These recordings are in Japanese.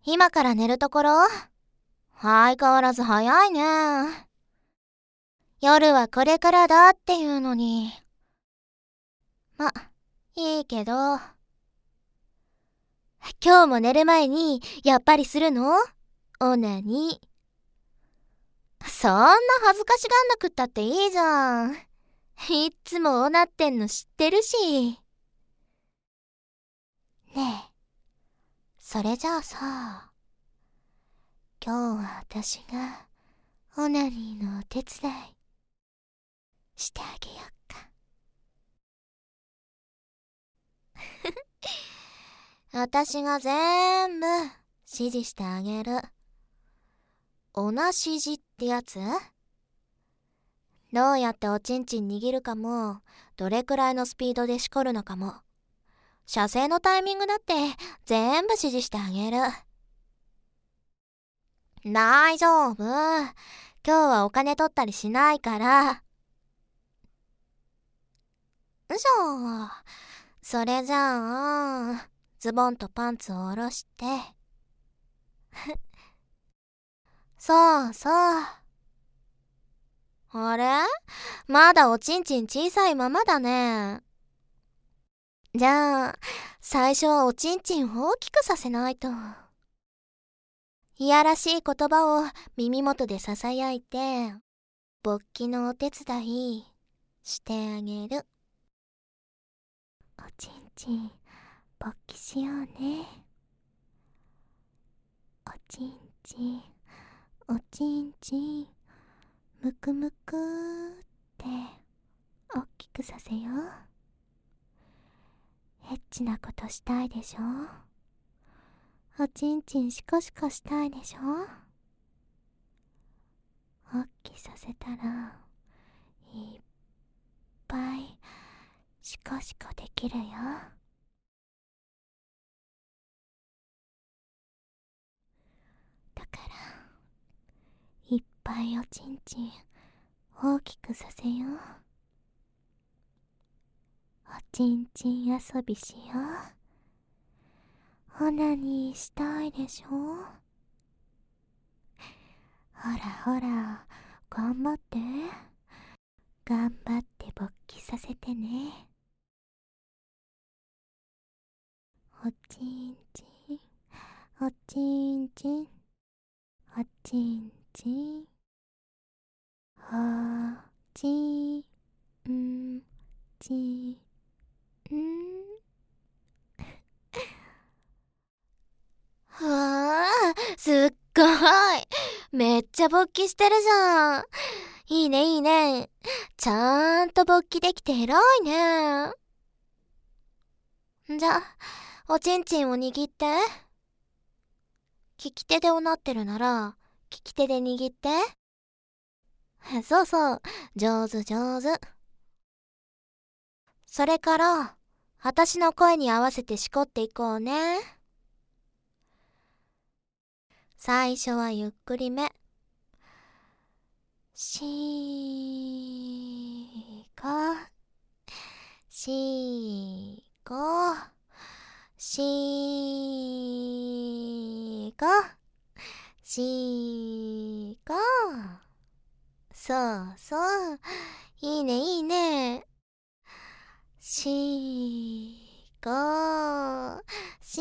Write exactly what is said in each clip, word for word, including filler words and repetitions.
今から寝るところ？相変わらず早いね。夜はこれからだっていうのに。ま、いいけど。今日も寝る前にやっぱりするの？オナニー。そんな恥ずかしがんなくったっていいじゃん。いっつもオナってんの知ってるし。ねえ、それじゃあさ、今日は私がオナニーのお手伝いしてあげよっか。私が全部指示してあげる。オナ指示ってやつ？どうやっておちんちん握るかも、どれくらいのスピードでしこるのかも、射精のタイミングだって全部指示してあげる。大丈夫。今日はお金取ったりしないから。じゃあ、それじゃあ、ズボンとパンツを下ろして。そうそう。あれ？まだおちんちん小さいままだね。じゃあ、最初はおちんちんを大きくさせないと。いやらしい言葉を耳元でささやいて、勃起のお手伝いしてあげる。おちんちん勃起しようね。おちんちん、おちんちん、むくむくって大きくさせよう。エッチなことしたいでしょ？おちんちんシコシコしたいでしょ？大きさせたらいっぱいシコシコできるよ。だからいっぱいおちんちん大きくさせよう。おちんちん遊びしよう。オナニーしたいでしょ？ほらほら、頑張って。頑張って勃起させてね。おちんちん、おちんちん、おちんちん、おちんちん。はあ、すっごい。めっちゃ勃起してるじゃん。いいねいいね。ちゃんと勃起できて偉いね。じゃあ、おちんちんを握って。利き手でおなってるなら、利き手で握って。そうそう、上手上手。それから、私の声に合わせてしこっていこうね。最初はゆっくりめ。しーこ、しーこ、しーこ、しーこ。そうそう。いいねいいね。しーこ、し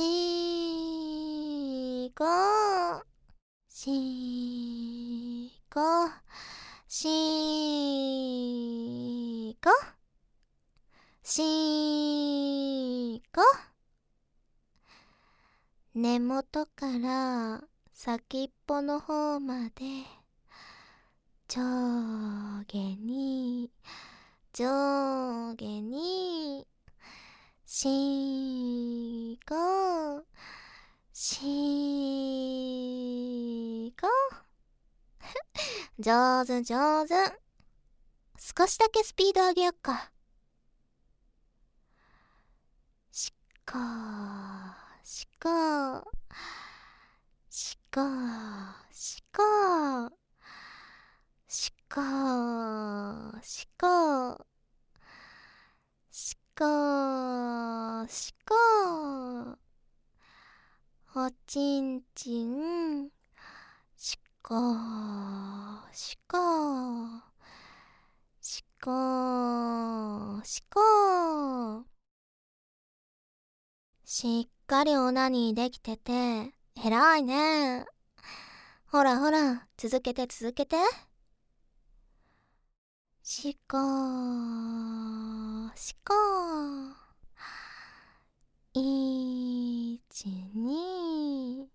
ーこ、しーこ、しーこ、しーこ。根元から先っぽの方まで上下に上下にしーこ、しーこ。上手上手。少しだけスピード上げよっか。しっこーしこーしこーしこーしこーしこーしこーしこー。 おちんちん、しこー、しこー、しこー、しこー。しっかりオナニーできてて、偉いね。ほらほら、続けて続けて。しこー、しこー。いち、に、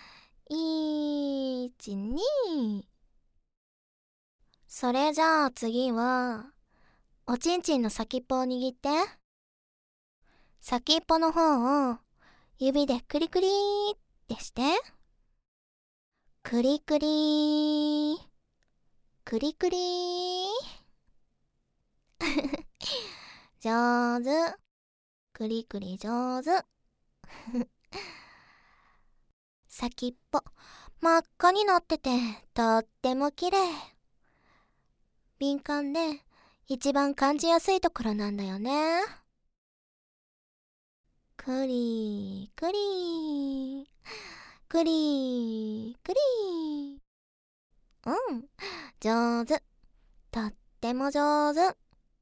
いち、に。それじゃあ次は、おちんちんの先っぽを握って。先っぽの方を指でクリクリーってして。クリクリー、クリクリー。上手。クリクリ上手。先っぽ真っ赤になっててとっても綺麗。敏感で一番感じやすいところなんだよね。クリークリークリークリー。うん上手、とっても上手。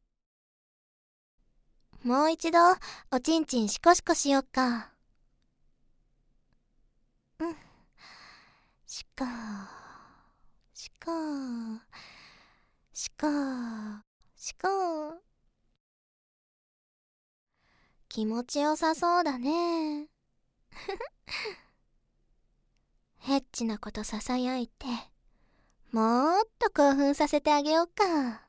もう一度おちんちんシコシコしよっか。うんシコーシコーシコーシコー。気持ちよさそうだね。ヘッチなことささやいて、もっと興奮させてあげようか。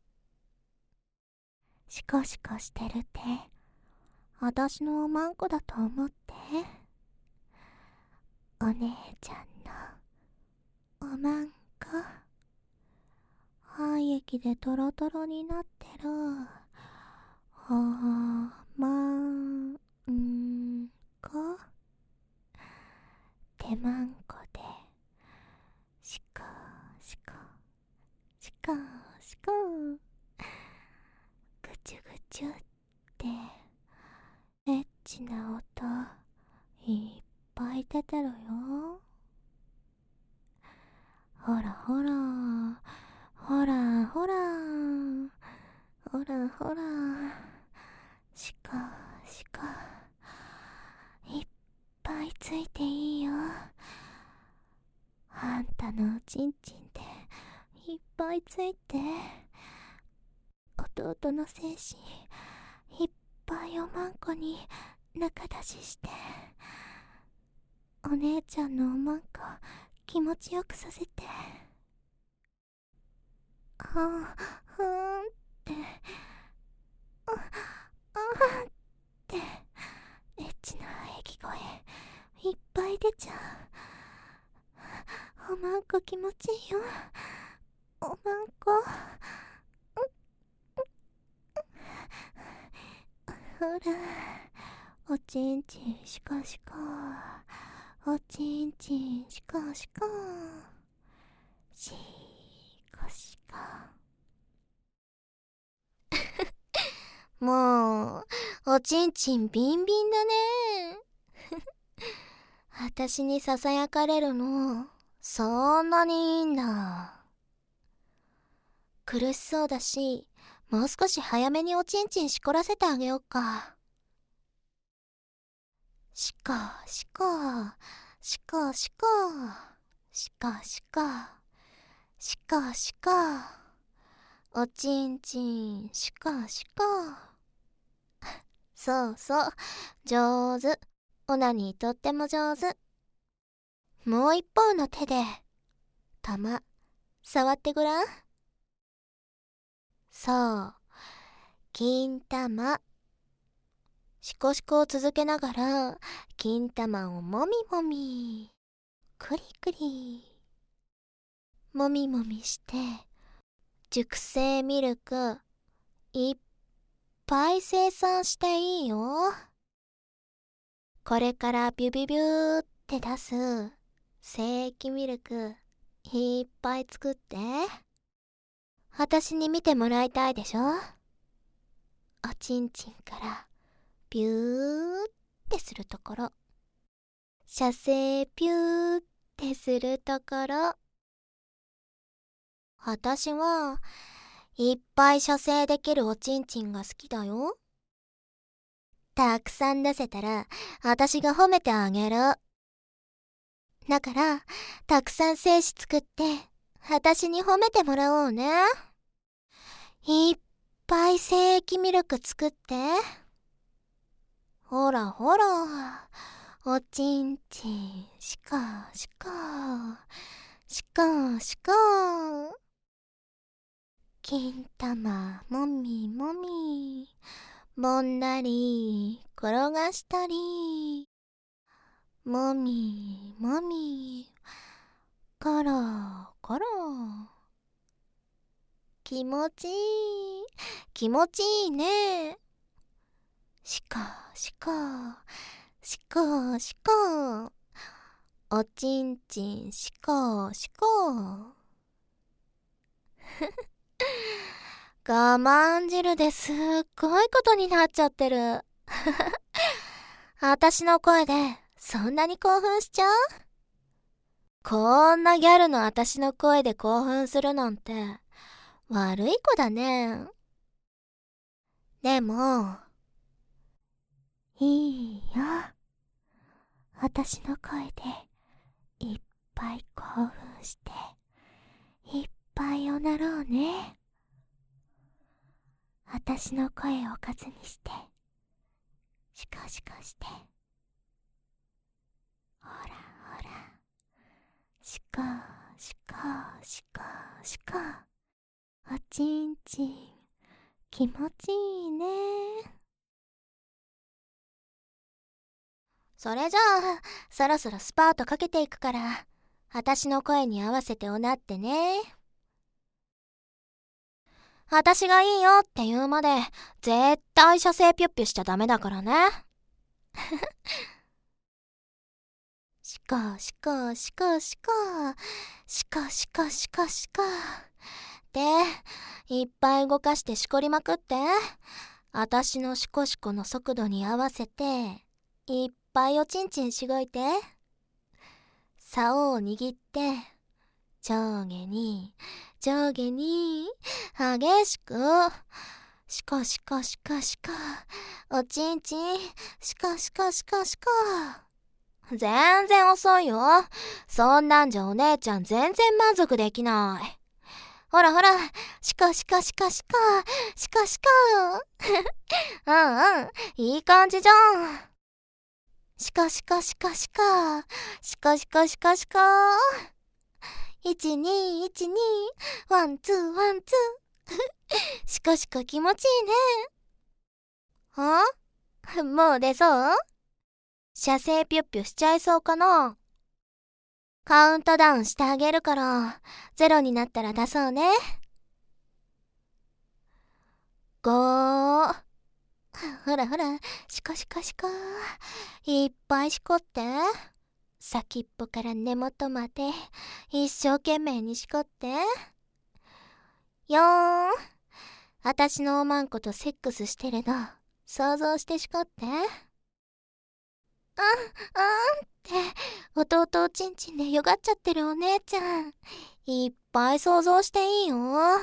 シコシコしてるって、あたしのおまんこだと思って。お姉ちゃんのおまんこ。廃液でトロトロになってる。おまんこ。手まんこで、シコシコ、シコシコ。ぐちゅぐちゅって、エッチな音、いっぱい出てるよ。ほらほら、ほらほら、ほらほら、シコシコ。いっぱいついていいよ。あんたのおちんちんでいっぱいついて、弟の精子いっぱいおまんこに中出しして、お姉ちゃんのおまんこ気持ちよくさせて。あふーんって、ああってエッチな喘ぎ声いっぱい出ちゃう。おまんこ気持ちいいよ。おまんこ。ほら、おちんちんシコシコ、おちんちんシコシコ、シコシコ。もうおちんちんビンビンだね。あたしにささやかれるのそんなにいいんだ。苦しそうだし、もう少し早めにおちんちんしこらせてあげようか。しこしこしこしこしこしこしこしこ、おちんちんしこしこ。そうそう、上手。オナニーとっても上手。もう一方の手で玉触ってごらん。そう、金玉。シコシコを続けながら金玉をもみもみ、クリクリ、もみもみして、熟成ミルクいっぱい生産していいよ。これからビュビュビューって出す精液ミルクいっぱい作って。私に見てもらいたいでしょ。おちんちんからビューってするところ。 射精ピューってするところ。私はいっぱい射精できるおちんちんが好きだよ。たくさん出せたら私が褒めてあげる。だからたくさん精子作って私に褒めてもらおうね。いっぱい精液ミルク作って。ほらほら、おちんちんしかしかしかしか。金玉もみもみ、もんだり転がしたり、もみもみ、コロコロ。気持ちいい、気持ちいいね。しかしかしかしか、おちんちんしかしか。我慢汁ですっごいことになっちゃってる。私の声でそんなに興奮しちゃう？こんなギャルの私の声で興奮するなんて悪い子だね。でもいいよ、私の声でいっぱい興奮していっぱいおなろうね。私の声をおかずにしてシカシカして、ほらほら、シカシカシカシカ。おちんちん気持ちいいね。それじゃあそろそろスパートかけていくから、私の声に合わせておなってね。私がいいよって言うまで絶対射精ピュッピュしちゃダメだからね。しかしかしかしかしかしかしかしかで、いっぱい動かしてしこりまくって。私のシコシコの速度に合わせていっぱいおちんちんしごいて。竿を握って上下に上下に激しくシカシカシカシカ、おちんちんシカシカシカシカ。全然遅いよ。そんなんじゃお姉ちゃん全然満足できない。ほらほら、シカシカシカシカシカシカ。うんうん、いい感じじゃん。シカシカシカシカシカシカシカシカ。いちにいちにワンツーワンツー。シカシカ気持ちいいね。は？もう出そう？射精ピュッピュしちゃいそうかな。カウントダウンしてあげるからゼロになったら出そうね。ごー。ほらほら、シカシカシカ。いっぱいしこって。先っぽから根元まで一生懸命にしこって。よーん。私のおまんことセックスしてるの想像してしこって。あん、あんって弟おちんちんでよがっちゃってるお姉ちゃん、いっぱい想像していいよ。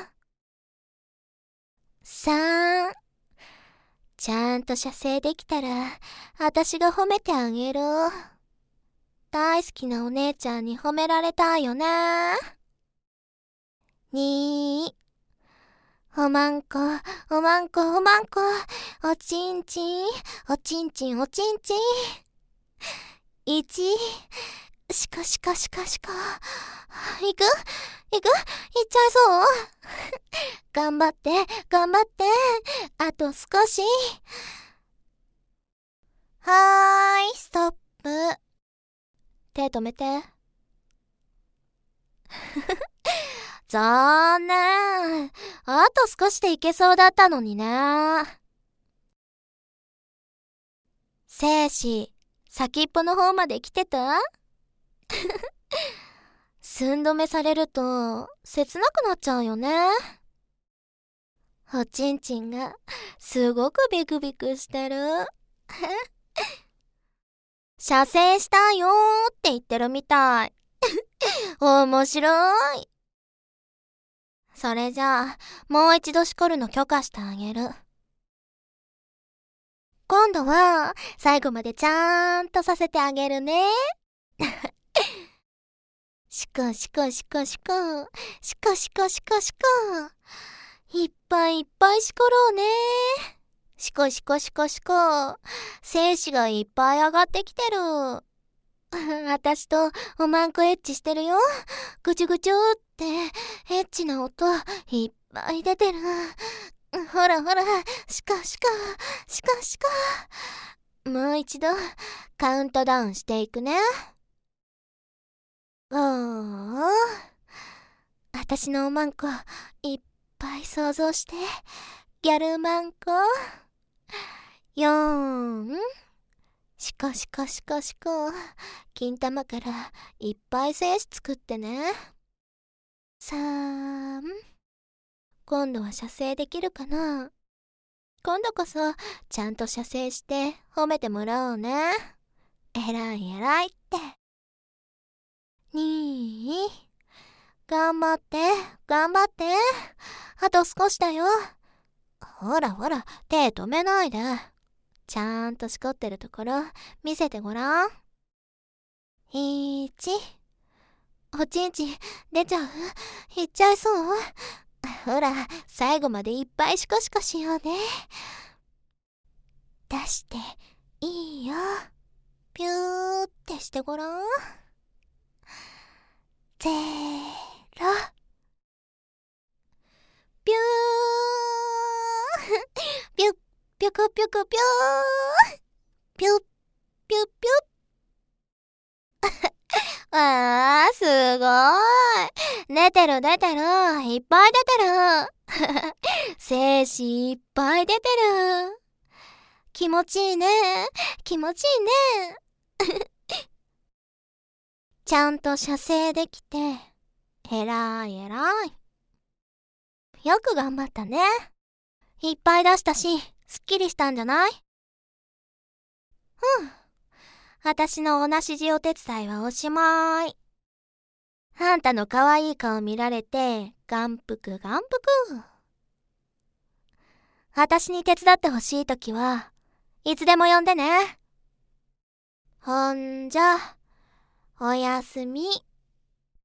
さん、ちゃんと射精できたら私が褒めてあげる。大好きなお姉ちゃんに褒められたいよね。に、おまんこおまんこおまんこ、おちんちんおちんちんおちんちん。いち、しかしかしかしか。いくいくいっちゃいそう。頑張って頑張って、あと少し。はーい、ストップ。手止めて。残念。あと少しでいけそうだったのにね。精子先っぽの方まで来てた？寸止めされると切なくなっちゃうよね。おちんちんがすごくビクビクしてる。 射精したよーって言ってるみたい。面白い。それじゃあ、もう一度しこるの許可してあげる。今度は、最後までちゃんとさせてあげるね。しこしこしこしこ、しこしこしこしこ。いっぱいいっぱいしころうね。しこしこしこしこ。精子がいっぱい上がってきてる。あたしとおまんこエッチしてるよ。ぐちゅぐちゅって、エッチな音いっぱい出てる。ほらほら、しかしか、しかしか。もう一度、カウントダウンしていくね。おー。あたしのおまんこ、いっぱい想像して。ギャルマンコ。よーん。しこしこしこしこ。金玉からいっぱい精子作ってね。さーん。今度は射精できるかな？今度こそちゃんと射精して褒めてもらおうね。えらいえらいって。にー。頑張って頑張って。あと少しだよ。ほらほら、手止めないで。ちゃんとしこってるところ見せてごらん。いち。おちんちん出ちゃう？いっちゃいそう？ほら、最後までいっぱいシコシコしようね。出していいよ。ピューってしてごらん。ゼロ。ピューピュッピュクピュクピューピュッピュッピュッあー、すごーい。出てる出てる。いっぱい出てる。精子いっぱい出てる。気持ちいいね。気持ちいいね。ちゃんと射精できて、えらいえらい。よく頑張ったね。いっぱい出したし、すっきりしたんじゃない？うん。あたしのおなしじお手伝いはおしまい。あんたのかわいい顔見られて、眼福眼福。あたしに手伝ってほしいときは、いつでも呼んでね。ほんじゃ、おやすみ。